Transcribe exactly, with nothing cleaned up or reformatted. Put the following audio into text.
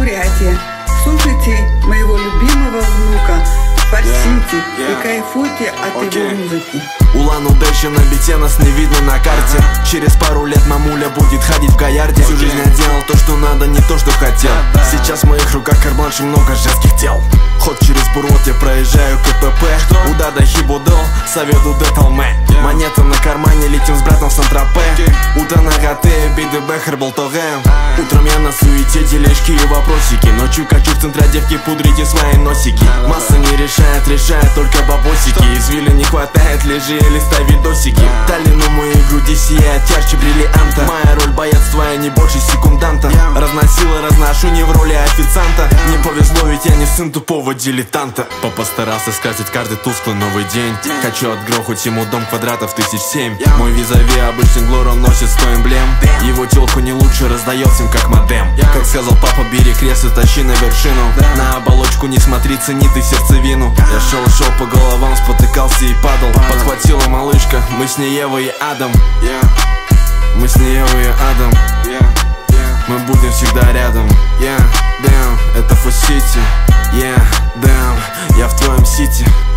мероприятие. Слушайте моего любимого внука Фарсити yeah, yeah. и кайфуйте от okay. его музыки. Улан-Удэ еще на бите, нас не видно на карте. uh-huh. Через пару лет мамуля будет ходить в Гаярде. Всю okay. жизнь я делал то, что надо, не то, что хотел. yeah, Сейчас в моих руках карбланш и много женских тел. Ход через Бурот, я проезжаю КПП. Уда да хибудол, совету деталме. yeah. Монета на кармане, летим с братом в Сан-Тропе. okay. Уда на ГТ, биды бэхер болтогэм. uh-huh. Утром я на суете, тележки и вопросики. Ночью качу в центре, девки, пудрите свои носики. uh-huh. Масса не решает, решает только бабосики. Извили не хватает, лежи или ставь видосики. uh-huh. Талину мои груди сияет ярче бриллианта. Моя роль боец, твоя не больше секунданта. yeah. Разносила, разношу не в роли официанта. yeah. Не повезло, ведь я не сын тупого дилетанта. Папа старался скрасить каждый тусклый новый день. yeah. Хочу отгрохать ему дом квадратов тысяч семь. yeah. Мой визави обычный глор, он носит сто эмблем. yeah. Его телку не лучше, раздает всем как модем. yeah. Как сказал папа, бери крест и тащи на вершину. yeah. На оболочку не смотри, цени ты сердцевину. yeah. Я шел, шел по головам, спотыкался и падал. yeah. Подхватила малышка, мы с ней Ева и Адам. yeah. Мы с ней Ева и Адам. yeah. Yeah. Мы будем всегда рядом. Yeah, damn, это Фарсити. Yeah, damn, я в твоем сити.